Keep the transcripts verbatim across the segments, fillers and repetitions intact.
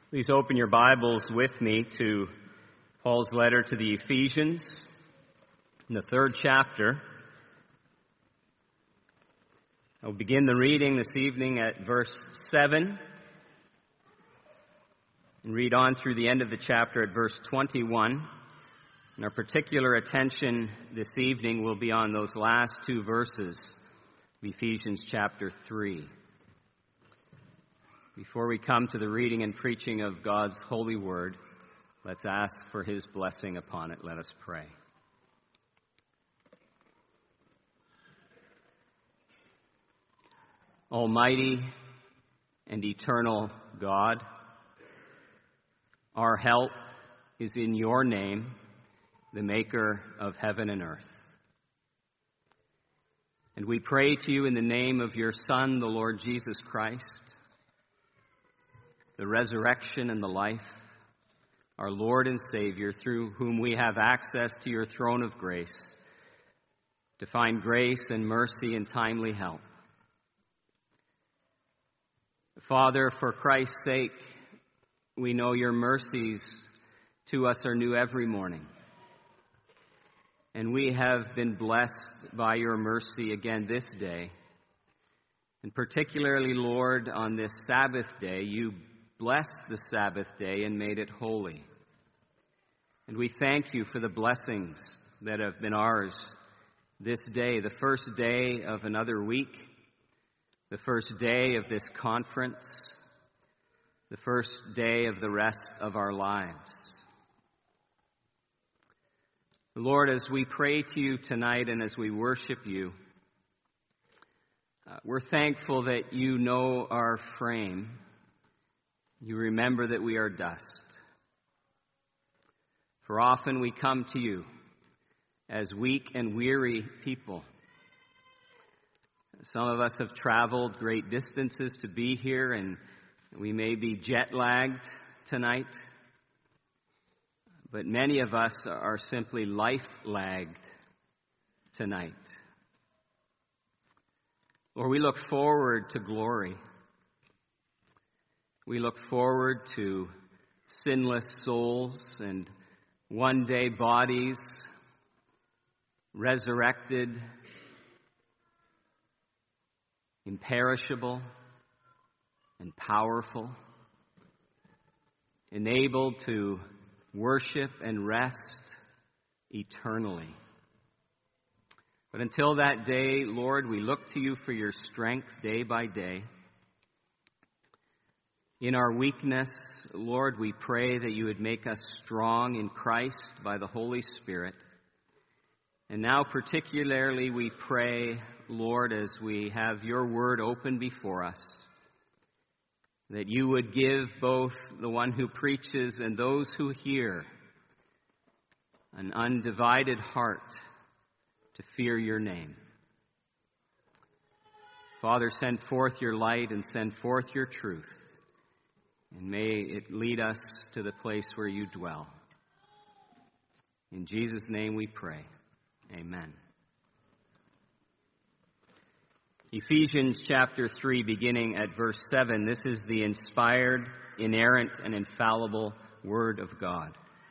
Please open your Bibles with me to Paul's letter to the Ephesians in the third chapter. I'll begin the reading this evening at verse seven and read on through the end of the chapter at verse twenty-one. And our particular attention this evening will be on those last two verses of Ephesians chapter three. Before we come to the reading and preaching of God's holy word, let's ask for his blessing upon it. Let us pray. Almighty and eternal God, our help is in your name, the maker of heaven and earth. And we pray to you in the name of your Son, the Lord Jesus Christ, the resurrection and the life, our Lord and Savior, through whom we have access to your throne of grace, to find grace and mercy and timely help. Father, for Christ's sake, we know your mercies to us are new every morning. And we have been blessed by your mercy again this day. And particularly, Lord, on this Sabbath day, you blessed the Sabbath day and made it holy. And we thank you for the blessings that have been ours this day, the first day of another week, the first day of this conference, the first day of the rest of our lives. Lord, as we pray to you tonight and as we worship you, uh, we're thankful that you know our frame. You remember that we are dust. For often we come to you as weak and weary people. Some of us have traveled great distances to be here, and we may be jet-lagged tonight. But many of us are simply life-lagged tonight. Lord, we look forward to glory. We look forward to sinless souls and one day bodies resurrected, imperishable and powerful, enabled to worship and rest eternally. But until that day, Lord, we look to you for your strength day by day. In our weakness, Lord, we pray that you would make us strong in Christ by the Holy Spirit. And now particularly we pray, Lord, as we have your word open before us, that you would give both the one who preaches and those who hear an undivided heart to fear your name. Father, send forth your light and send forth your truth. And may it lead us to the place where you dwell. In Jesus' name we pray. Amen. Ephesians chapter three, beginning at verse seven. This is the inspired, inerrant, and infallible Word of God.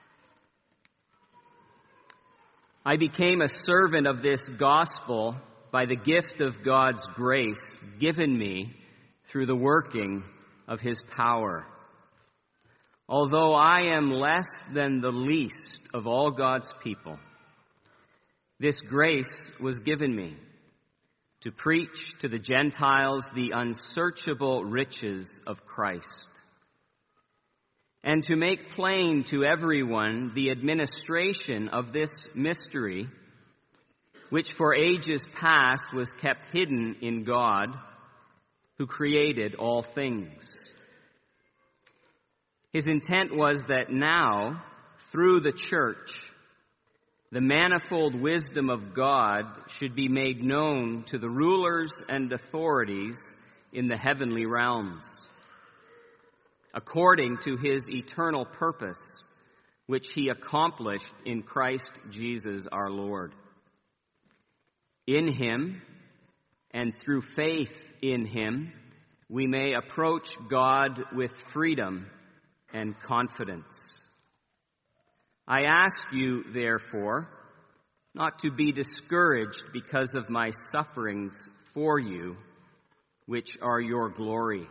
I became a servant of this gospel by the gift of God's grace given me through the working of his power. Although I am less than the least of all God's people, this grace was given me to preach to the Gentiles the unsearchable riches of Christ, and to make plain to everyone the administration of this mystery, which for ages past was kept hidden in God, who created all things. His intent was that now, through the church, the manifold wisdom of God should be made known to the rulers and authorities in the heavenly realms, according to his eternal purpose, which he accomplished in Christ Jesus our Lord. In him, and through faith in him, we may approach God with freedom and confidence. I ask you, therefore, not to be discouraged because of my sufferings for you, which are your glory.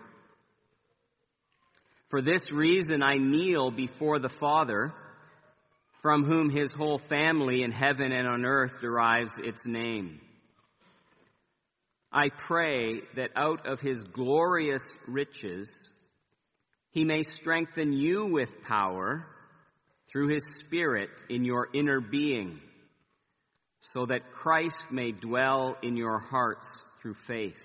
For this reason I kneel before the Father, from whom his whole family in heaven and on earth derives its name. I pray that out of his glorious riches he may strengthen you with power through his Spirit in your inner being, so that Christ may dwell in your hearts through faith.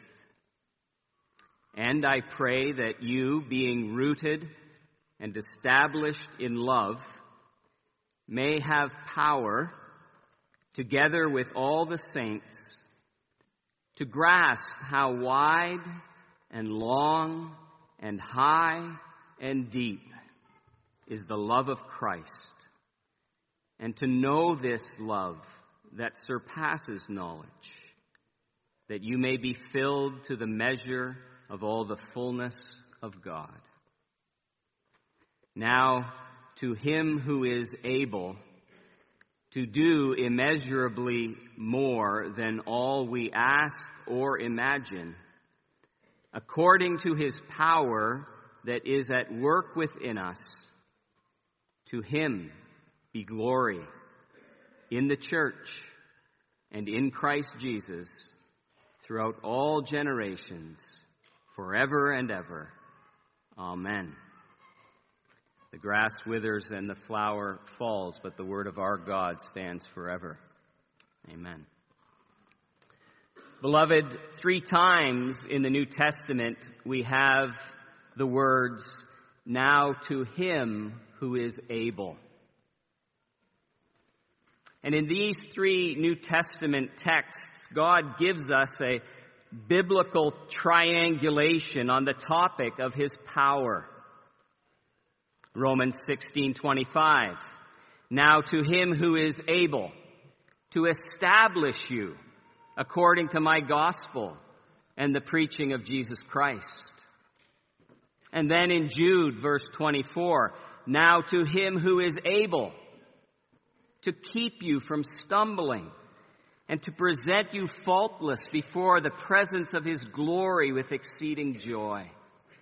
And I pray that you, being rooted and established in love, may have power, together with all the saints, to grasp how wide and long and high and deep is the love of Christ, and to know this love that surpasses knowledge, that you may be filled to the measure of all the fullness of God. Now, to him who is able to do immeasurably more than all we ask or imagine, according to his power that is at work within us, to him be glory in the church and in Christ Jesus throughout all generations, forever and ever. Amen. The grass withers and the flower falls, but the word of our God stands forever. Amen. Beloved, three times in the New Testament we have the words, "Now to him who is able." And in these three New Testament texts, God gives us a biblical triangulation on the topic of his power. Romans sixteen twenty-five. Now to him who is able to establish you according to my gospel and the preaching of Jesus Christ. And then in Jude, verse twenty-four, now to him who is able to keep you from stumbling and to present you faultless before the presence of his glory with exceeding joy.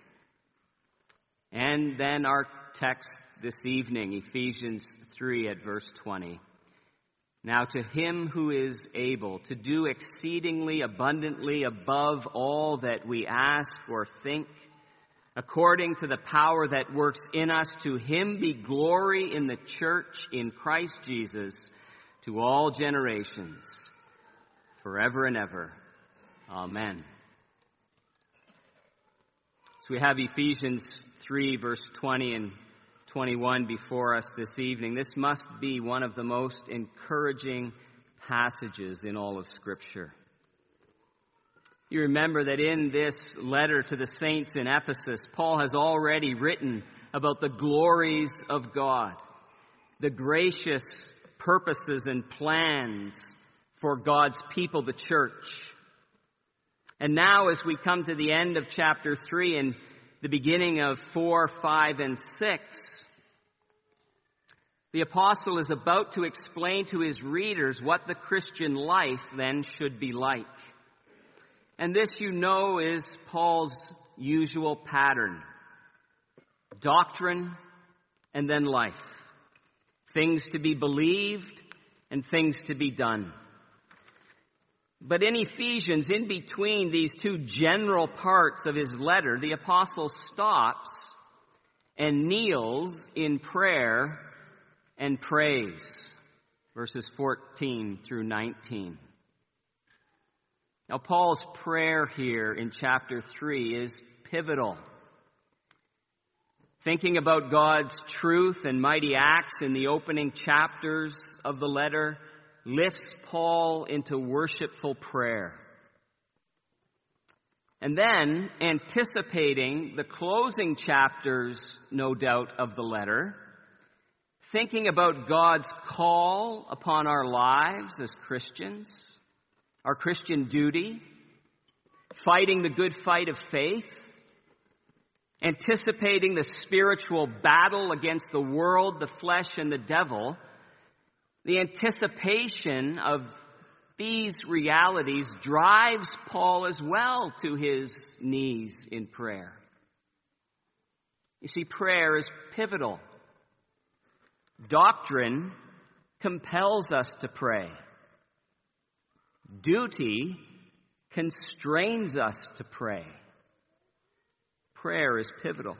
And then our text this evening, Ephesians three at verse twenty. Now to him who is able to do exceedingly abundantly above all that we ask or think, according to the power that works in us, to him be glory in the church in Christ Jesus to all generations, forever and ever. Amen. So we have Ephesians three, verse twenty and twenty-one before us this evening. This must be one of the most encouraging passages in all of Scripture. You remember that in this letter to the saints in Ephesus, Paul has already written about the glories of God, the gracious purposes and plans for God's people, the church. And now as we come to the end of chapter three and the beginning of four, five, and six, the apostle is about to explain to his readers what the Christian life then should be like. And this, you know, is Paul's usual pattern. Doctrine and then life. Things to be believed and things to be done. But in Ephesians, in between these two general parts of his letter, the apostle stops and kneels in prayer and praise. Verses fourteen through nineteen. Now, Paul's prayer here in chapter three is pivotal. Thinking about God's truth and mighty acts in the opening chapters of the letter lifts Paul into worshipful prayer. And then, anticipating the closing chapters, no doubt, of the letter, thinking about God's call upon our lives as Christians, our Christian duty, fighting the good fight of faith, anticipating the spiritual battle against the world, the flesh, and the devil. The anticipation of these realities drives Paul as well to his knees in prayer. You see, prayer is pivotal. Doctrine compels us to pray. Duty constrains us to pray. Prayer is pivotal.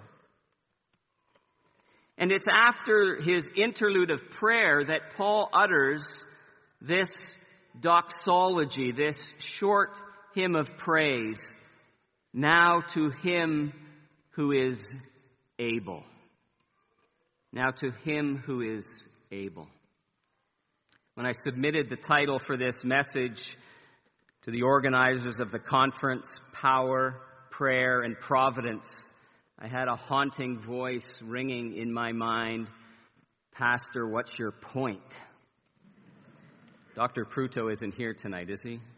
And it's after his interlude of prayer that Paul utters this doxology, this short hymn of praise. Now to him who is able. Now to him who is able. When I submitted the title for this message to the organizers of the conference, Power, Prayer, and Providence, I had a haunting voice ringing in my mind, "Pastor, what's your point?" Doctor Pruto isn't here tonight, is he?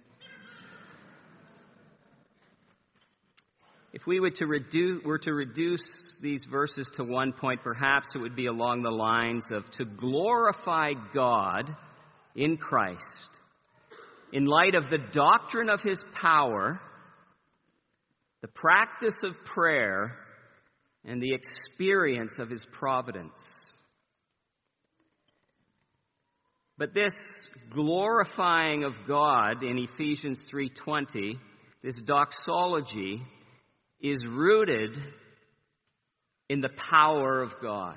If we were to, reduce, were to reduce these verses to one point, perhaps it would be along the lines of to glorify God in Christ in light of the doctrine of his power, the practice of prayer, and the experience of his providence. But this glorifying of God in Ephesians three twenty, this doxology, is rooted in the power of God.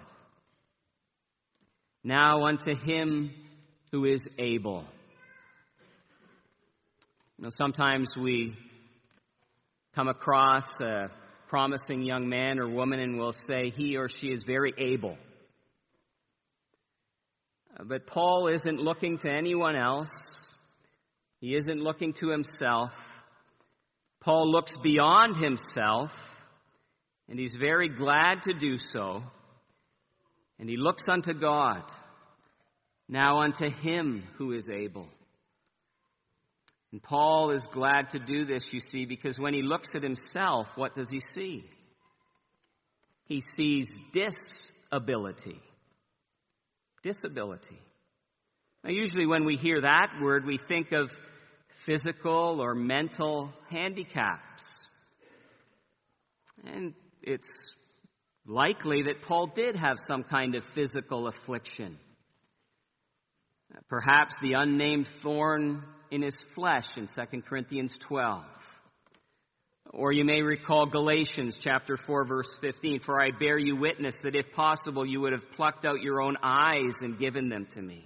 Now unto him who is able. You know, sometimes we come across a promising young man or woman and we'll say he or she is very able. But Paul isn't looking to anyone else. He isn't looking to himself. Paul looks beyond himself, and he's very glad to do so. And he looks unto God. Now unto him who is able. And Paul is glad to do this, you see, because when he looks at himself, what does he see? He sees disability. Disability. Now, usually when we hear that word, we think of physical or mental handicaps. And it's likely that Paul did have some kind of physical affliction. Perhaps the unnamed thorn in his flesh in Second Corinthians twelve. Or you may recall Galatians chapter four, verse fifteen. For I bear you witness that if possible you would have plucked out your own eyes and given them to me.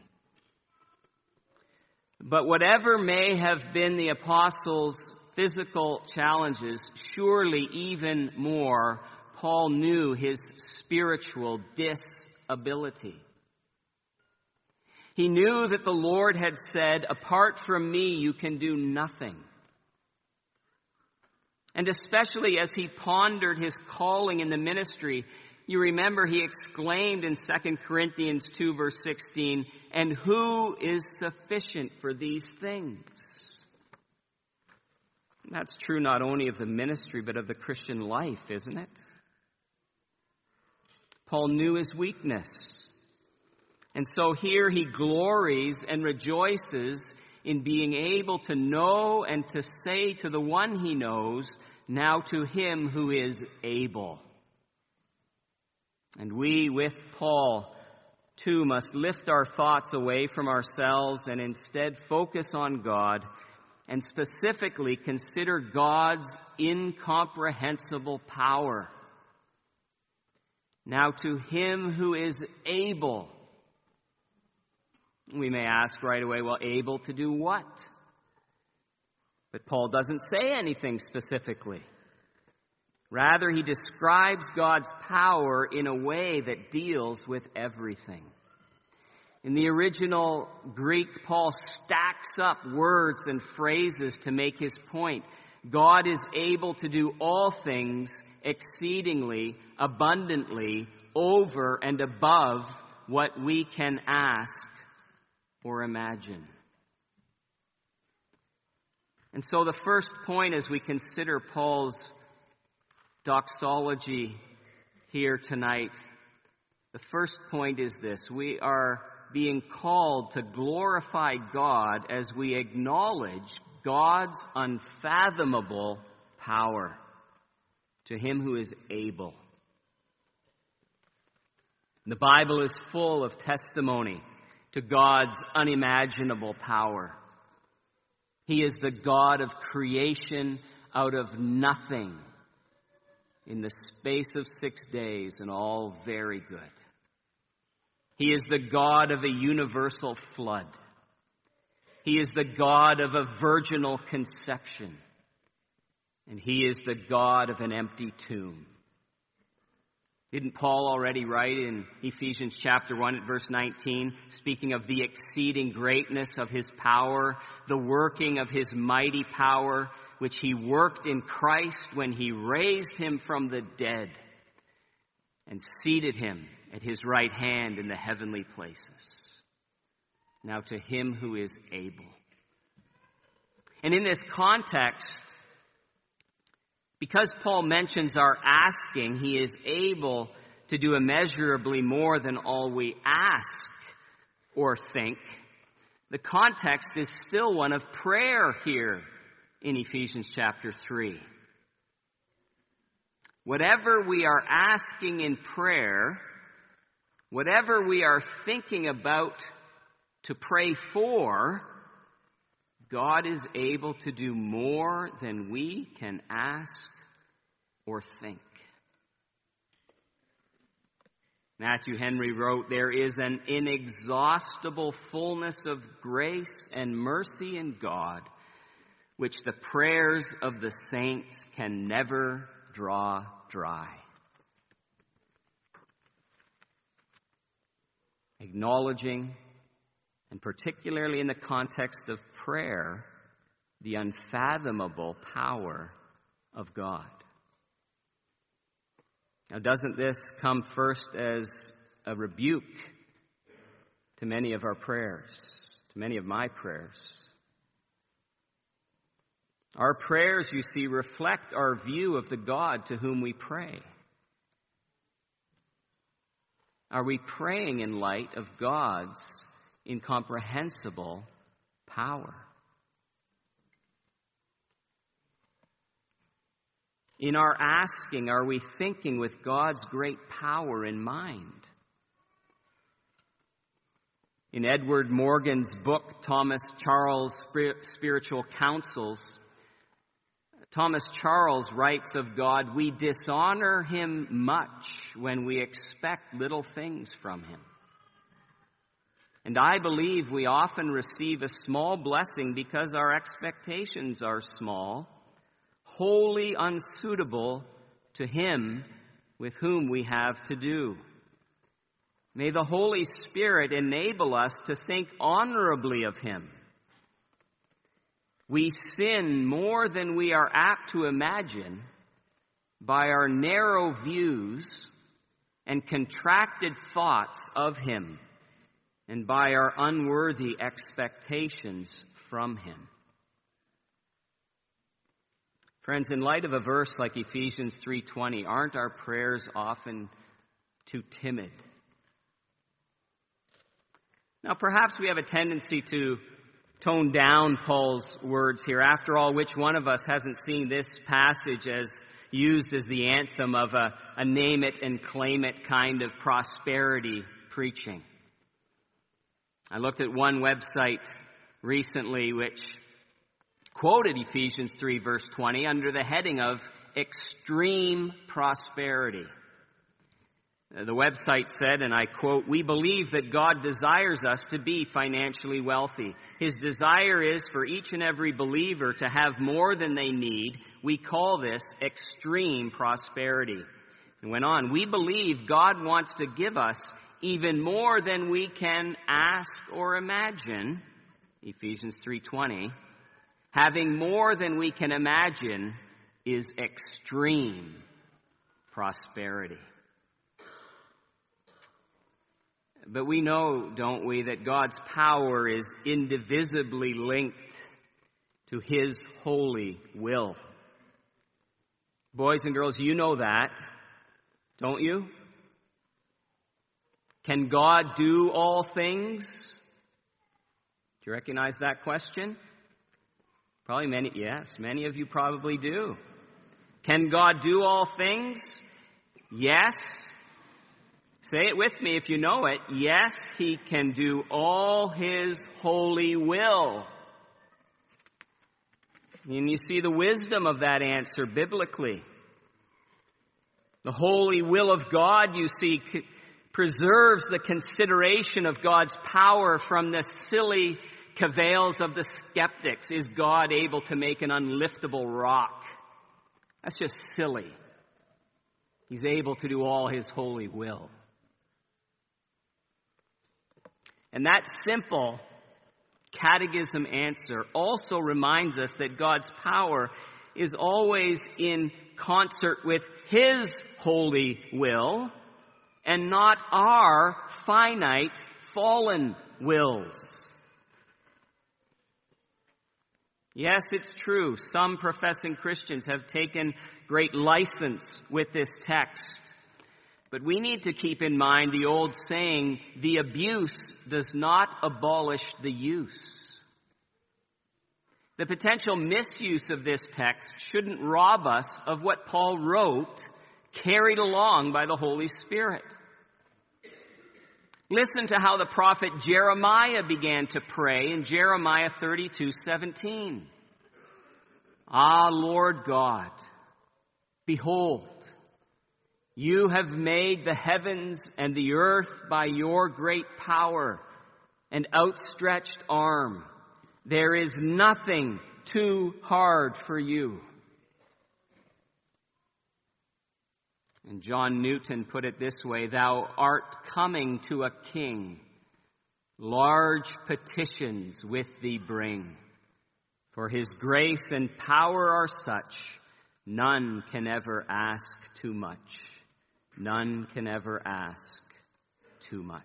But whatever may have been the apostles' physical challenges, surely even more, Paul knew his spiritual disability. He knew that the Lord had said, apart from me, you can do nothing. And especially as he pondered his calling in the ministry, you remember he exclaimed in Second Corinthians two, verse sixteen, and who is sufficient for these things? And that's true not only of the ministry, but of the Christian life, isn't it? Paul knew his weakness. And so here he glories and rejoices in being able to know and to say to the one he knows, now to him who is able. And we, with Paul, too, must lift our thoughts away from ourselves and instead focus on God and specifically consider God's incomprehensible power. Now to him who is able. We may ask right away, well, able to do what? But Paul doesn't say anything specifically. Rather, he describes God's power in a way that deals with everything. In the original Greek, Paul stacks up words and phrases to make his point. God is able to do all things exceedingly, abundantly, over and above what we can ask or imagine. And so the first point as we consider Paul's doxology here tonight, the first point is this: we are being called to glorify God as we acknowledge God's unfathomable power, to him who is able. The Bible is full of testimony to God's unimaginable power. He is the God of creation out of nothing in the space of six days, and all very good. He is the God of a universal flood. He is the God of a virginal conception. And he is the God of an empty tomb. Didn't Paul already write in Ephesians chapter one at verse nineteen, speaking of the exceeding greatness of his power, the working of his mighty power, which he worked in Christ when he raised him from the dead and seated him at his right hand in the heavenly places. Now to him who is able. And in this context, because Paul mentions our asking, he is able to do immeasurably more than all we ask or think. The context is still one of prayer here in Ephesians chapter three. Whatever we are asking in prayer, whatever we are thinking about to pray for, God is able to do more than we can ask or think. Matthew Henry wrote, "There is an inexhaustible fullness of grace and mercy in God, which the prayers of the saints can never draw dry." Acknowledging, and particularly in the context of prayer, the unfathomable power of God. Now, doesn't this come first as a rebuke to many of our prayers, to many of my prayers? Our prayers, you see, reflect our view of the God to whom we pray. Are we praying in light of God's incomprehensible power? In our asking, are we thinking with God's great power in mind? In Edward Morgan's book, Thomas Charles' Spiritual Counsels, Thomas Charles writes of God, "We dishonor him much when we expect little things from him. And I believe we often receive a small blessing because our expectations are small, wholly unsuitable to him with whom we have to do. May the Holy Spirit enable us to think honorably of him. We sin more than we are apt to imagine by our narrow views and contracted thoughts of him, and by our unworthy expectations from him." Friends, in light of a verse like Ephesians three twenty, aren't our prayers often too timid? Now, perhaps we have a tendency to tone down Paul's words here. After all, which one of us hasn't seen this passage as used as the anthem of a, a name it and claim it kind of prosperity preaching? I looked at one website recently which quoted Ephesians three verse twenty under the heading of extreme prosperity. The website said, and I quote, "We believe that God desires us to be financially wealthy. His desire is for each and every believer to have more than they need. We call this extreme prosperity." And went on, "We believe God wants to give us even more than we can ask or imagine." Ephesians three twenty. Having more than we can imagine is extreme prosperity. But we know, don't we, that God's power is indivisibly linked to his holy will. Boys and girls, you know that. Don't you? Can God do all things? Do you recognize that question? Probably many, yes, many of you probably do. Can God do all things? Yes. Say it with me if you know it. Yes, He can do all His holy will. And you see the wisdom of that answer biblically. The holy will of God, you see, preserves the consideration of God's power from the silly cavils of the skeptics. Is God able to make an unliftable rock? That's just silly. He's able to do all His holy will. And that simple catechism answer also reminds us that God's power is always in concert with His holy will and not our finite, fallen wills. Yes, it's true. Some professing Christians have taken great license with this text. But we need to keep in mind the old saying, the abuse does not abolish the use. The potential misuse of this text shouldn't rob us of what Paul wrote, carried along by the Holy Spirit. Listen to how the prophet Jeremiah began to pray in Jeremiah thirty-two seventeen. Ah, Lord God, behold, you have made the heavens and the earth by your great power and outstretched arm. There is nothing too hard for you. And John Newton put it this way, thou art coming to a king, large petitions with thee bring. For his grace and power are such, none can ever ask too much. None can ever ask too much.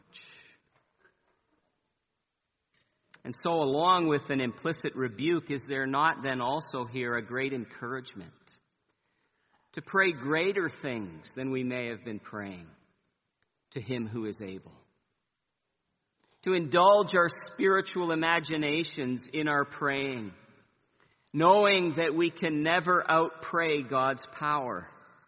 And so along with an implicit rebuke, is there not then also here a great encouragement to pray greater things than we may have been praying to Him who is able? To indulge our spiritual imaginations in our praying, knowing that we can never outpray God's power.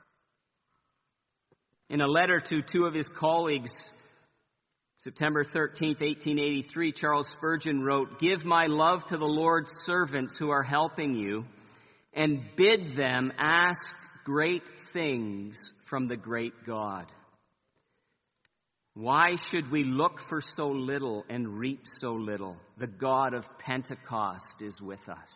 In a letter to two of his colleagues, September thirteenth, eighteen eighty-three, Charles Spurgeon wrote, give my love to the Lord's servants who are helping you, and bid them ask great things from the great God. Why should we look for so little and reap so little? The God of Pentecost is with us.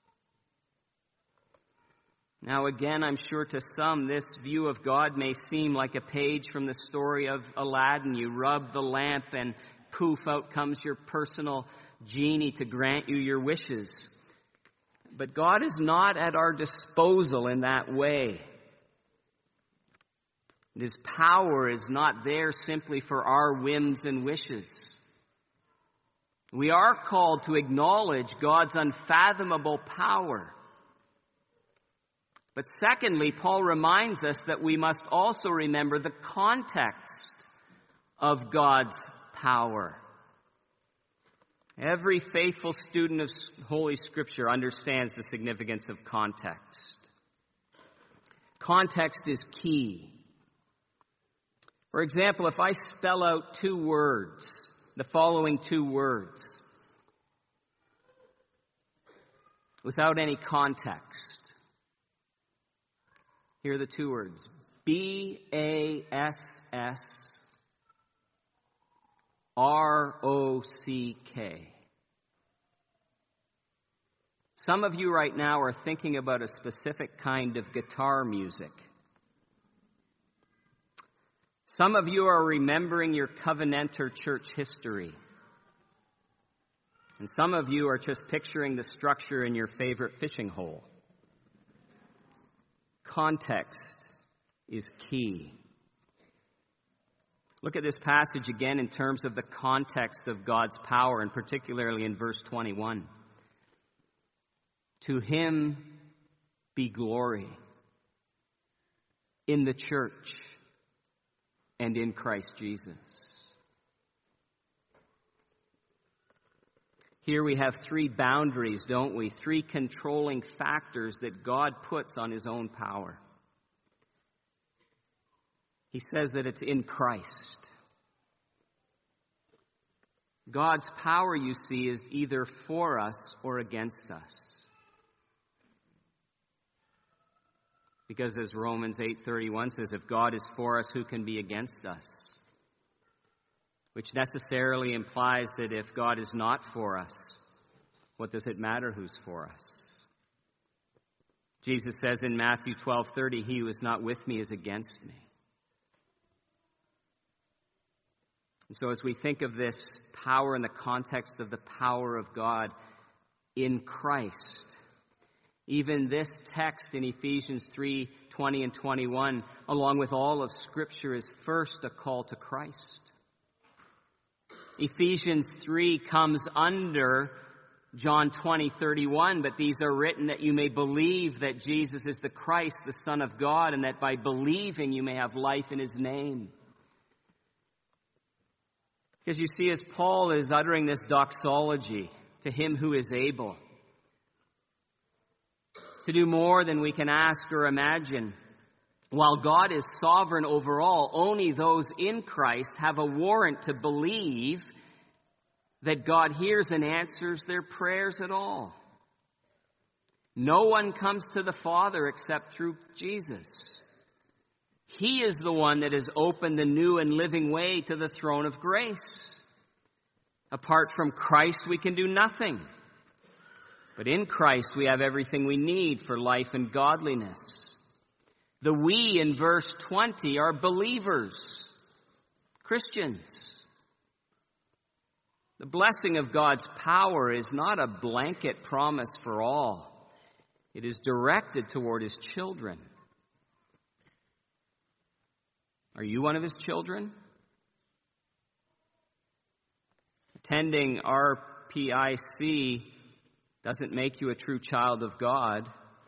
Now again, I'm sure to some this view of God may seem like a page from the story of Aladdin. You rub the lamp and poof, out comes your personal genie to grant you your wishes. But God is not at our disposal in that way. His power is not there simply for our whims and wishes. We are called to acknowledge God's unfathomable power. But secondly, Paul reminds us that we must also remember the context of God's power. Every faithful student of Holy Scripture understands the significance of context. Context is key. For example, if I spell out two words, the following two words, without any context, here are the two words, B A S S R O C K. Some of you right now are thinking about a specific kind of guitar music. Some of you are remembering your Covenanter church history. And some of you are just picturing the structure in your favorite fishing hole. Context is key. Look at this passage again in terms of the context of God's power, and particularly in verse twenty-one. To Him be glory in the church and in Christ Jesus. Here we have three boundaries, don't we? Three controlling factors that God puts on his own power. He says that it's in Christ. God's power, you see, is either for us or against us. Because as Romans eight thirty-one says, if God is for us, who can be against us? Which necessarily implies that if God is not for us, what does it matter who's for us? Jesus says in Matthew twelve thirty, he who is not with me is against me. And so as we think of this power in the context of the power of God in Christ, even this text in Ephesians three twenty and twenty-one, along with all of Scripture, is first a call to Christ. Ephesians three comes under John twenty thirty-one, but these are written that you may believe that Jesus is the Christ, the Son of God, and that by believing you may have life in his name. Because you see, as Paul is uttering this doxology to him who is able to do more than we can ask or imagine, while God is sovereign over all, only those in Christ have a warrant to believe that God hears and answers their prayers at all. No one comes to the Father except through Jesus. He is the one that has opened the new and living way to the throne of grace. Apart from Christ, we can do nothing. But in Christ, we have everything we need for life and godliness. The we in verse twenty are believers, Christians. The blessing of God's power is not a blanket promise for all. It is directed toward his children. Are you one of his children? Attending R P I C doesn't make you a true child of God,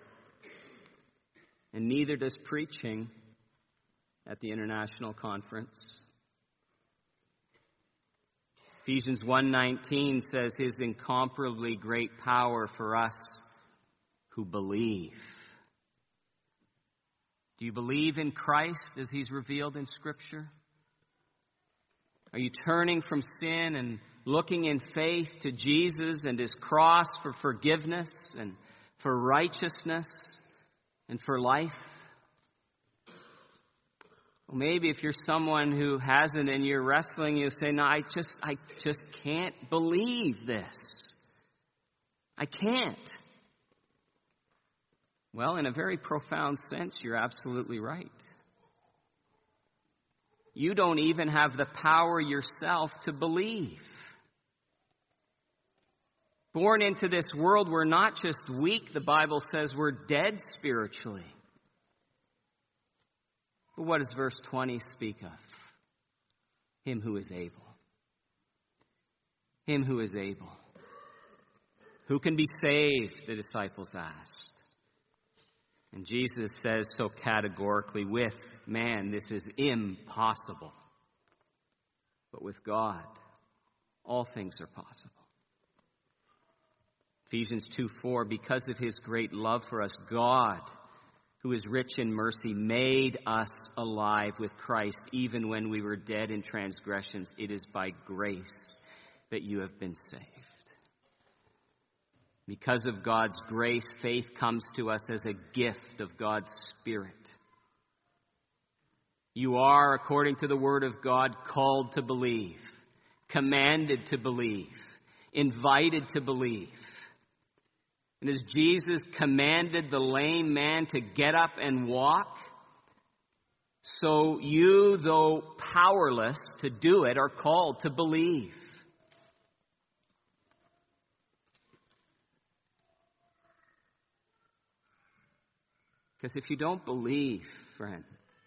and neither does preaching at the International Conference. Ephesians one nineteen says his incomparably great power for us who believe. Do you believe in Christ as he's revealed in Scripture? Are you turning from sin and looking in faith to Jesus and his cross for forgiveness and for righteousness and for life? Well, maybe if you're someone who hasn't and you're wrestling, you say, no, I just, I just can't believe this. I can't. Well, in a very profound sense, you're absolutely right. You don't even have the power yourself to believe. Born into this world, we're not just weak. The Bible says we're dead spiritually. But what does verse twenty speak of? Him who is able. Him who is able. Who can be saved, the disciples asked. And Jesus says so categorically, with man this is impossible. But with God, all things are possible. Ephesians two four, because of his great love for us, God, who is rich in mercy, made us alive with Christ, even when we were dead in transgressions. It is by grace that you have been saved. Because of God's grace, faith comes to us as a gift of God's Spirit. You are, according to the Word of God, called to believe, commanded to believe, invited to believe. And as Jesus commanded the lame man to get up and walk, so you, though powerless to do it, are called to believe. Because if you don't believe, friend,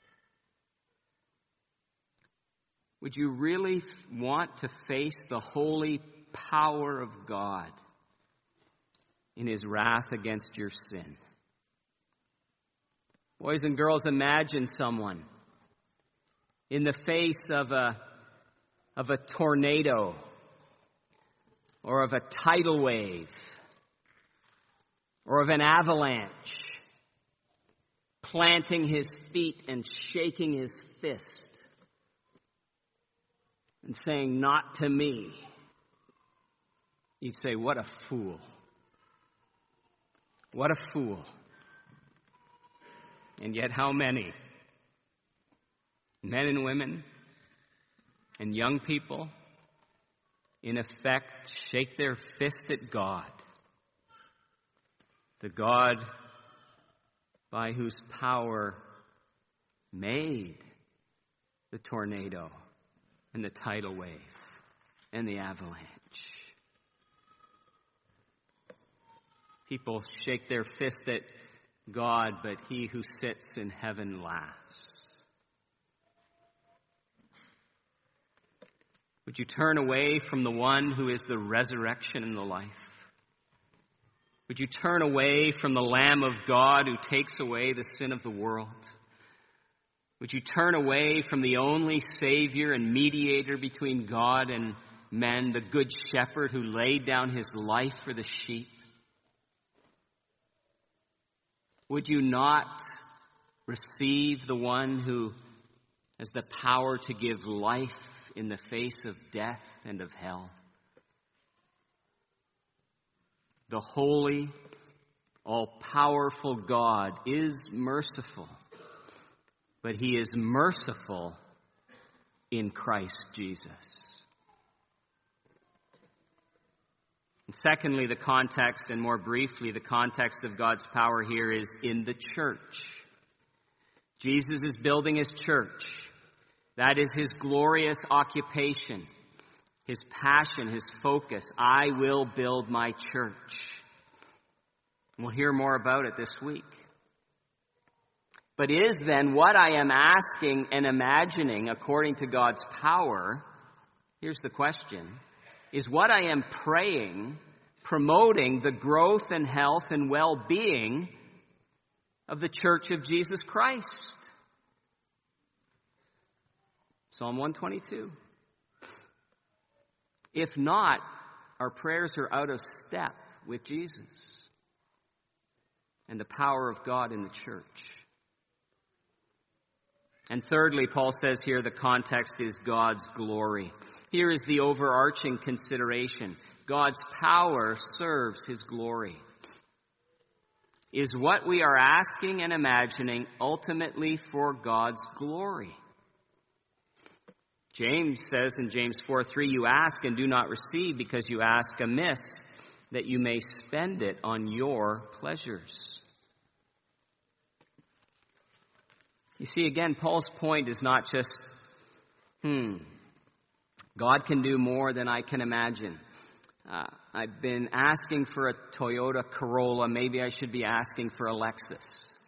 would you really want to face the holy power of God in his wrath against your sin? Boys and girls, imagine someone in the face of a, of a tornado or of a tidal wave or of an avalanche, planting his feet and shaking his fist and saying, "Not to me," you'd say, "What a fool. What a fool." And yet how many men and women and young people, in effect, shake their fist at God, the God by whose power made the tornado and the tidal wave and the avalanche. People shake their fist at God, but he who sits in heaven laughs. Would you turn away from the one who is the resurrection and the life? Would you turn away from the Lamb of God who takes away the sin of the world? Would you turn away from the only Savior and mediator between God and men, the Good Shepherd who laid down his life for the sheep? Would you not receive the one who has the power to give life in the face of death and of hell? The holy, all-powerful God is merciful, but he is merciful in Christ Jesus. And secondly, the context, and more briefly, the context of God's power here is in the church. Jesus is building his church. That is his glorious occupation, his passion, his focus. I will build my church. We'll hear more about it this week. But is then what I am asking and imagining according to God's power, here's the question, is what I am praying, promoting the growth and health and well-being of the Church of Jesus Christ? Psalm one twenty-two. If not, our prayers are out of step with Jesus and the power of God in the church. And thirdly, Paul says here the context is God's glory. Here is the overarching consideration. God's power serves his glory. Is what we are asking and imagining ultimately for God's glory? James says in James four three, you ask and do not receive because you ask amiss, that you may spend it on your pleasures. You see, again, Paul's point is not just, hmm, God can do more than I can imagine. Uh, I've been asking for a Toyota Corolla. Maybe I should be asking for a Lexus.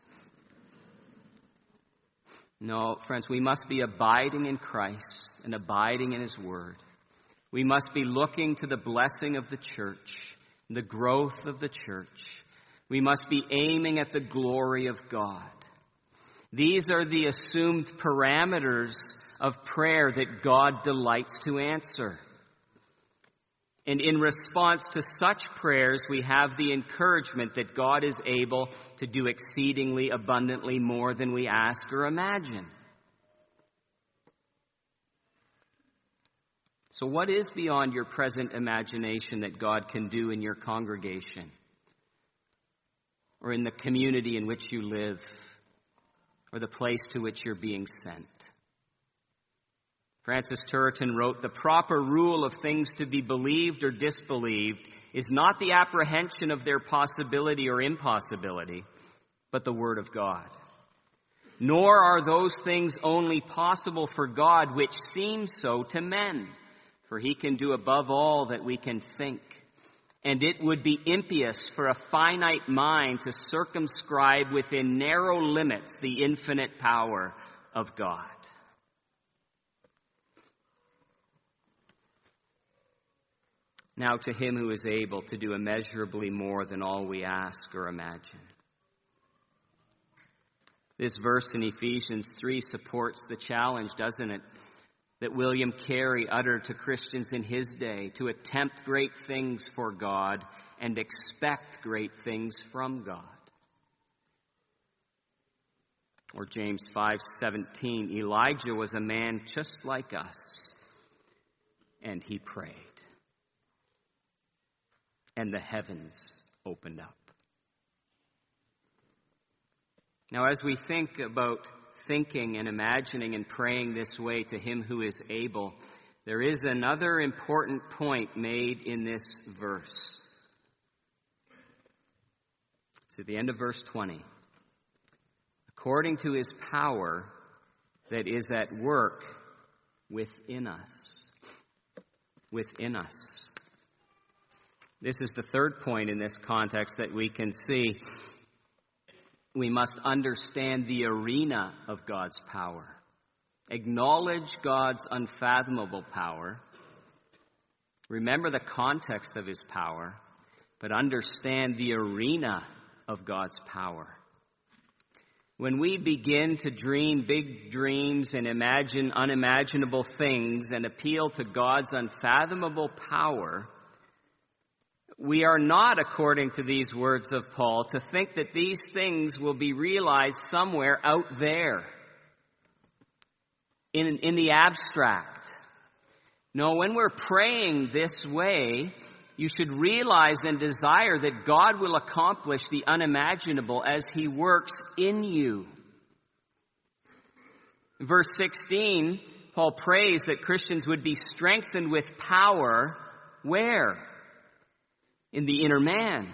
No, friends, we must be abiding in Christ and abiding in his word. We must be looking to the blessing of the church, the growth of the church. We must be aiming at the glory of God. These are the assumed parameters of prayer that God delights to answer. And in response to such prayers, we have the encouragement that God is able to do exceedingly abundantly more than we ask or imagine. So what is beyond your present imagination that God can do in your congregation or in the community in which you live or the place to which you're being sent? Francis Turretin wrote, the proper rule of things to be believed or disbelieved is not the apprehension of their possibility or impossibility, but the Word of God. Nor are those things only possible for God which seem so to men, for he can do above all that we can think. And it would be impious for a finite mind to circumscribe within narrow limits the infinite power of God. Now to him who is able to do immeasurably more than all we ask or imagine. This verse in Ephesians three supports the challenge, doesn't it, that William Carey uttered to Christians in his day, to attempt great things for God and expect great things from God. Or James five seventeen, Elijah was a man just like us, and he prayed, and the heavens opened up. Now, as we think about thinking and imagining and praying this way to him who is able, there is another important point made in this verse. It's at the end of verse twenty. According to his power that is at work within us. Within us. This is the third point in this context that we can see. We must understand the arena of God's power. Acknowledge God's unfathomable power. Remember the context of his power, but understand the arena of God's power. When we begin to dream big dreams and imagine unimaginable things and appeal to God's unfathomable power, we are not, according to these words of Paul, to think that these things will be realized somewhere out there, in, in the abstract. No, when we're praying this way, you should realize and desire that God will accomplish the unimaginable as he works in you. In verse sixteen, Paul prays that Christians would be strengthened with power. Where? In the inner man.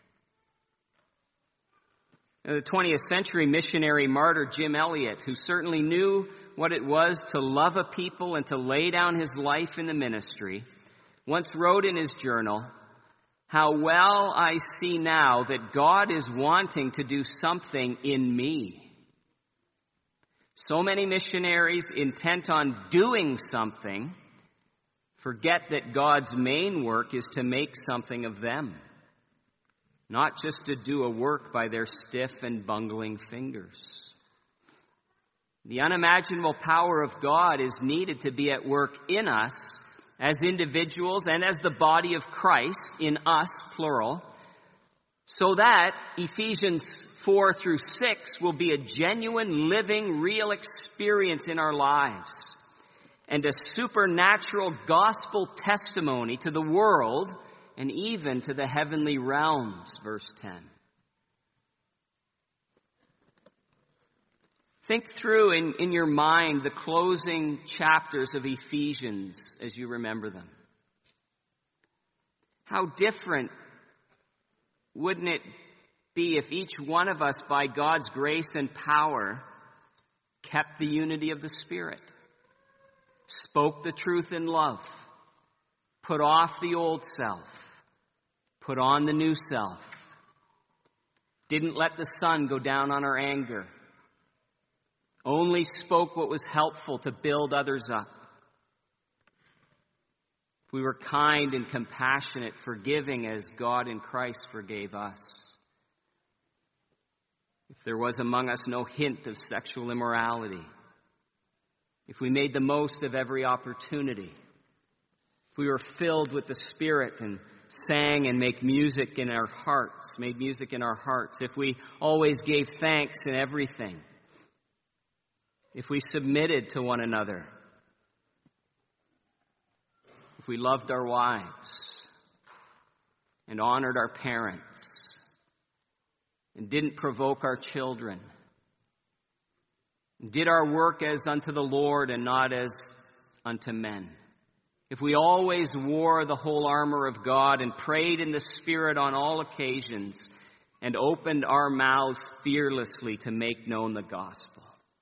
The twentieth century missionary martyr Jim Elliot, who certainly knew what it was to love a people and to lay down his life in the ministry, once wrote in his journal, "How well I see now that God is wanting to do something in me." So many missionaries intent on doing something forget that God's main work is to make something of them, not just to do a work by their stiff and bungling fingers. The unimaginable power of God is needed to be at work in us as individuals and as the body of Christ, in us, plural, so that Ephesians four through six will be a genuine, living, real experience in our lives and a supernatural gospel testimony to the world and even to the heavenly realms, verse ten. Think through in, in your mind the closing chapters of Ephesians as you remember them. How different wouldn't it be if each one of us, by God's grace and power, kept the unity of the Spirit, spoke the truth in love, put off the old self, put on the new self, didn't let the sun go down on our anger, only spoke what was helpful to build others up. If we were kind and compassionate, forgiving as God in Christ forgave us. If there was among us no hint of sexual immorality. If we made the most of every opportunity. If we were filled with the Spirit and sang and make music in our hearts, made music in our hearts. If we always gave thanks in everything. If we submitted to one another. If we loved our wives and honored our parents and didn't provoke our children, did our work as unto the Lord and not as unto men. If we always wore the whole armor of God and prayed in the Spirit on all occasions and opened our mouths fearlessly to make known the gospel.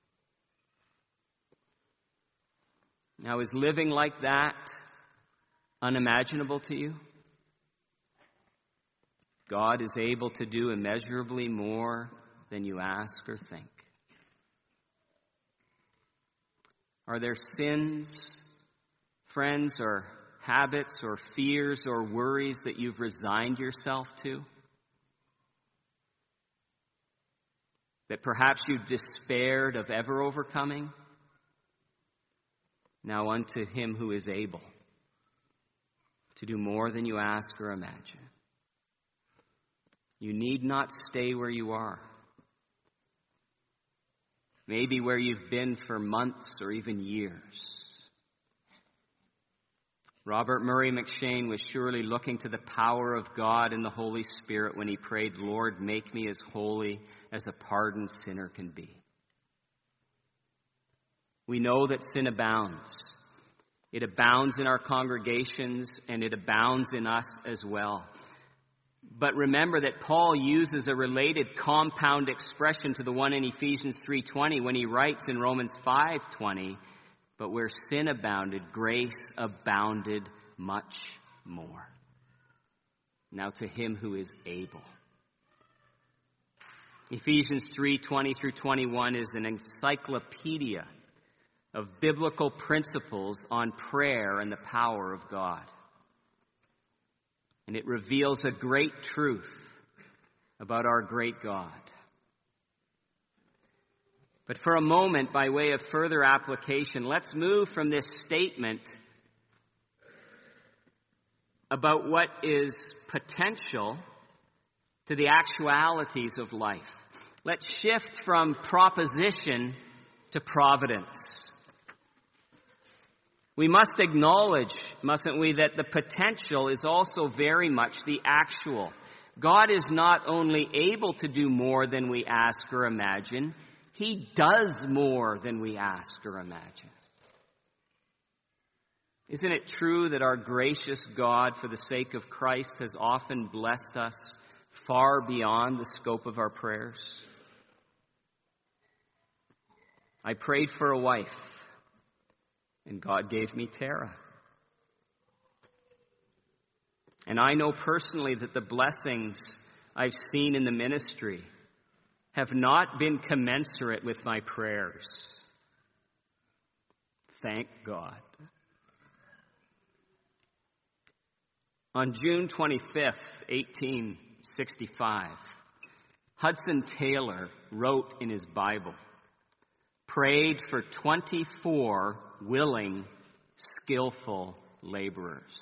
Now, is living like that unimaginable to you? God is able to do immeasurably more than you ask or think. Are there sins, friends, or habits, or fears, or worries that you've resigned yourself to? that perhaps you despaired of ever overcoming. Now unto him who is able to do more than you ask or imagine. You need not stay where you are. Maybe where you've been for months or even years. Robert Murray McShane was surely looking to the power of God and the Holy Spirit when he prayed, Lord, make me as holy as a pardoned sinner can be. We know that sin abounds. It abounds in our congregations and it abounds in us as well. But remember that Paul uses a related compound expression to the one in Ephesians three twenty when he writes in Romans five twenty, but where sin abounded, grace abounded much more. Now to him who is able. Ephesians three twenty through twenty-one is an encyclopedia of biblical principles on prayer and the power of God. And it reveals a great truth about our great God. But for a moment, by way of further application, let's move from this statement about what is potential to the actualities of life. Let's shift from proposition to providence. We must acknowledge, mustn't we, that the potential is also very much the actual. God is not only able to do more than we ask or imagine, He does more than we ask or imagine. Isn't it true that our gracious God, for the sake of Christ, has often blessed us far beyond the scope of our prayers? I prayed for a wife, and God gave me Tara. And I know personally that the blessings I've seen in the ministry have not been commensurate with my prayers. Thank God. On June twenty-fifth, eighteen sixty-five, Hudson Taylor wrote in his Bible, prayed for twenty-four willing, skillful laborers.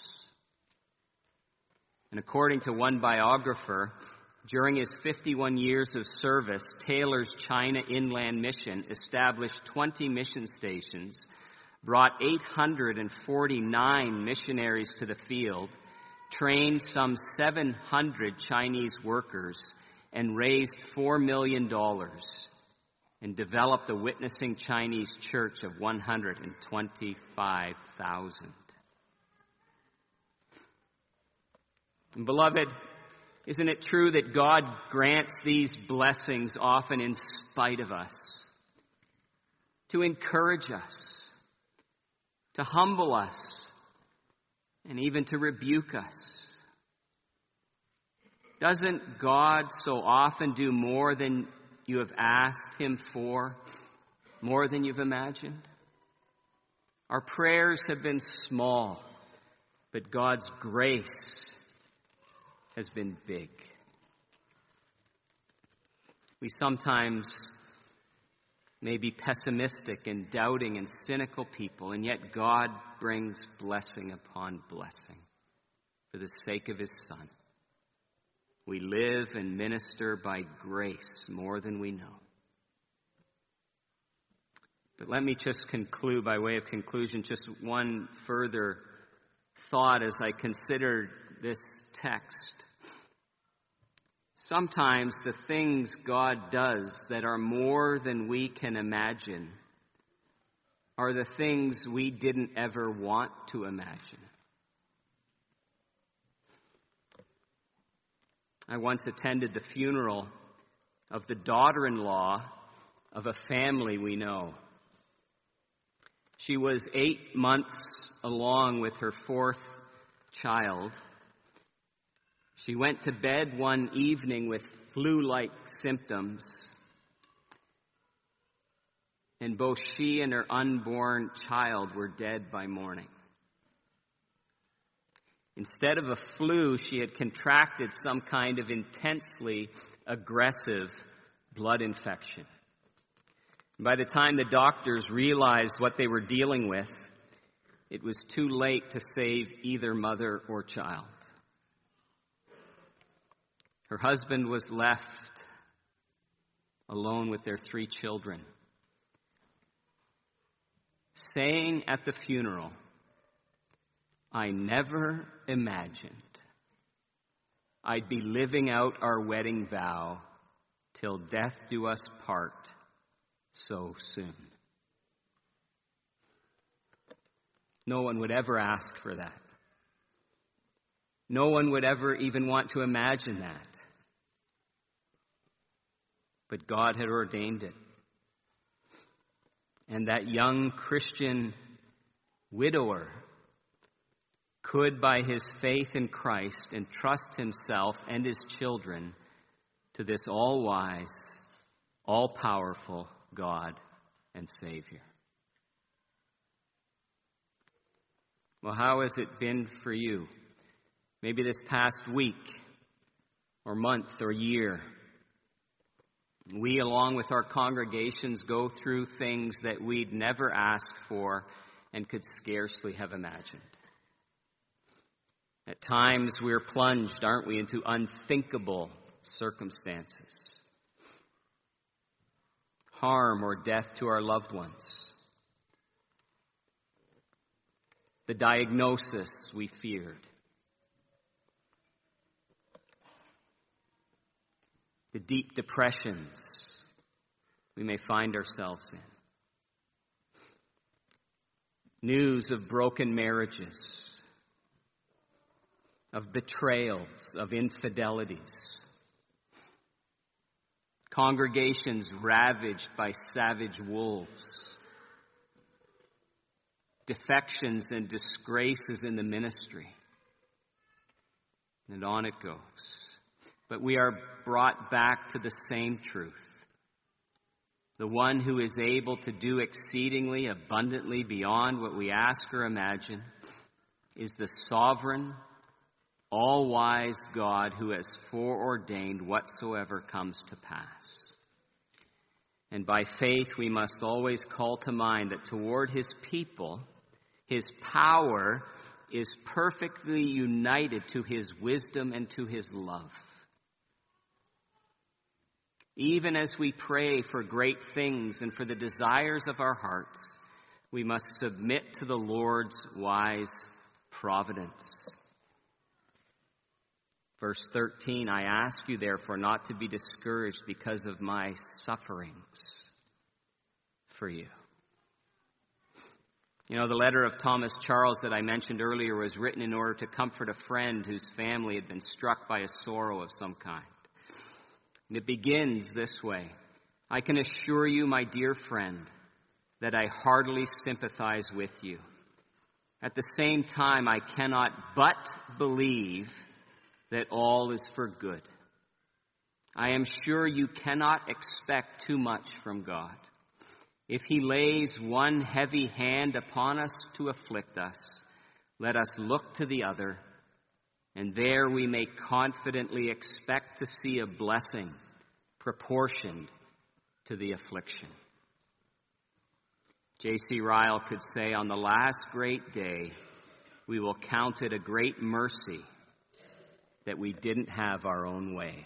And according to one biographer, during his fifty-one years of service, Taylor's China Inland Mission established twenty mission stations, brought eight hundred forty-nine missionaries to the field, trained some seven hundred Chinese workers, and raised four million dollars, and developed a witnessing Chinese church of one hundred twenty-five thousand. Beloved, isn't it true that God grants these blessings often in spite of us, to encourage us, to humble us, and even to rebuke us? Doesn't God so often do more than you have asked Him for, more than you've imagined? Our prayers have been small, but God's grace has been big. We sometimes may be pessimistic and doubting and cynical people, and yet God brings blessing upon blessing for the sake of His Son. We live and minister by grace more than we know. But let me just conclude, by way of conclusion, just one further thought as I consider this text. Sometimes the things God does that are more than we can imagine are the things we didn't ever want to imagine. I once attended the funeral of the daughter-in-law of a family we know. She was eight months along with her fourth child. She went to bed one evening with flu-like symptoms, and both she and her unborn child were dead by morning. Instead of a flu, she had contracted some kind of intensely aggressive blood infection. By the time the doctors realized what they were dealing with, it was too late to save either mother or child. Her husband was left alone with their three children, saying at the funeral, "I never imagined I'd be living out our wedding vow till death do us part so soon." No one would ever ask for that. No one would ever even want to imagine that. But God had ordained it. And that young Christian widower could, by his faith in Christ, entrust himself and his children to this all-wise, all-powerful God and Savior. Well, how has it been for you? Maybe this past week or month or year. We, along with our congregations, go through things that we'd never asked for and could scarcely have imagined. At times we're plunged, aren't we, into unthinkable circumstances. Harm or death to our loved ones. The diagnosis we feared. The deep depressions we may find ourselves in. News of broken marriages, of betrayals, of infidelities. Congregations ravaged by savage wolves. Defections and disgraces in the ministry. And on it goes. But we are brought back to the same truth. The one who is able to do exceedingly abundantly beyond what we ask or imagine is the sovereign, all-wise God who has foreordained whatsoever comes to pass. And by faith we must always call to mind that toward his people, his power is perfectly united to his wisdom and to his love. Even as we pray for great things and for the desires of our hearts, we must submit to the Lord's wise providence. Verse thirteen, I ask you therefore not to be discouraged because of my sufferings for you. You know, the letter of Thomas Charles that I mentioned earlier was written in order to comfort a friend whose family had been struck by a sorrow of some kind. And it begins this way. I can assure you, my dear friend, that I heartily sympathize with you. At the same time, I cannot but believe that all is for good. I am sure you cannot expect too much from God. If he lays one heavy hand upon us to afflict us, let us look to the other, and there we may confidently expect to see a blessing proportioned to the affliction. J C Ryle could say, on the last great day, we will count it a great mercy that we didn't have our own way.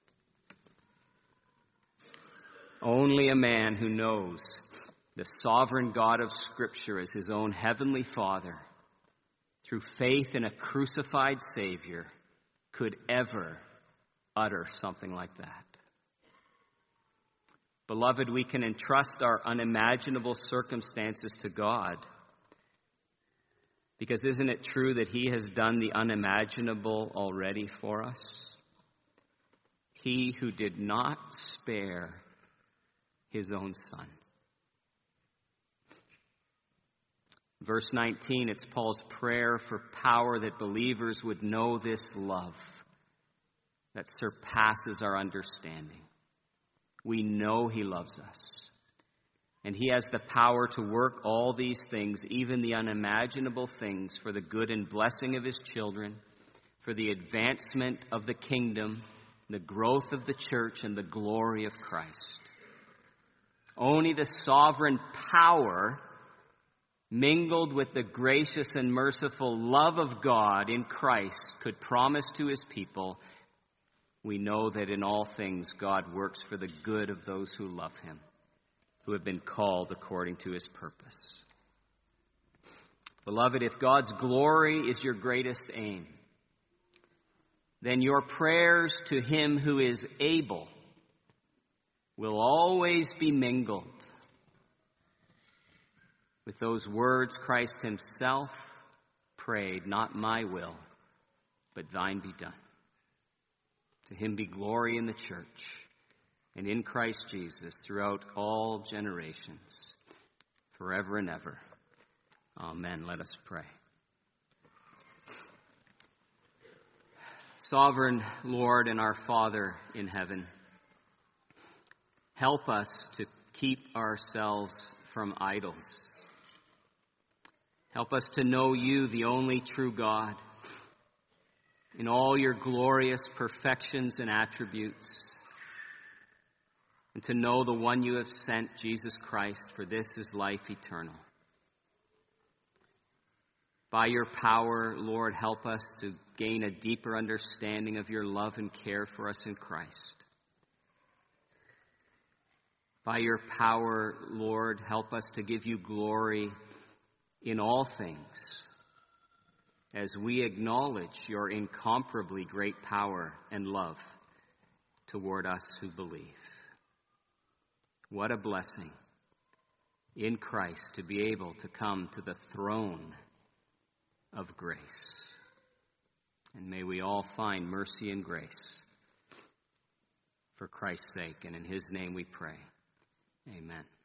Only a man who knows the sovereign God of Scripture as his own heavenly Father, through faith in a crucified Savior, could ever utter something like that. Beloved, we can entrust our unimaginable circumstances to God, because isn't it true that he has done the unimaginable already for us? He who did not spare his own Son. Verse nineteen, it's Paul's prayer for power that believers would know this love that surpasses our understanding. We know he loves us. And he has the power to work all these things, even the unimaginable things, for the good and blessing of his children, for the advancement of the kingdom, the growth of the church and the glory of Christ. Only the sovereign power mingled with the gracious and merciful love of God in Christ could promise to his people, we know that in all things God works for the good of those who love him, who have been called according to his purpose. Beloved, if God's glory is your greatest aim, then your prayers to him who is able will always be mingled with those words Christ himself prayed, not my will, but thine be done. To him be glory in the church and in Christ Jesus throughout all generations, forever and ever. Amen. Let us pray. Sovereign Lord and our Father in heaven, help us to keep ourselves from idols. Help us to know you, the only true God, in all your glorious perfections and attributes, and to know the one you have sent, Jesus Christ, for this is life eternal. By your power, Lord, help us to gain a deeper understanding of your love and care for us in Christ. By your power, Lord, help us to give you glory in all things, as we acknowledge your incomparably great power and love toward us who believe. What a blessing in Christ to be able to come to the throne of grace. And may we all find mercy and grace for Christ's sake. And in his name we pray. Amen.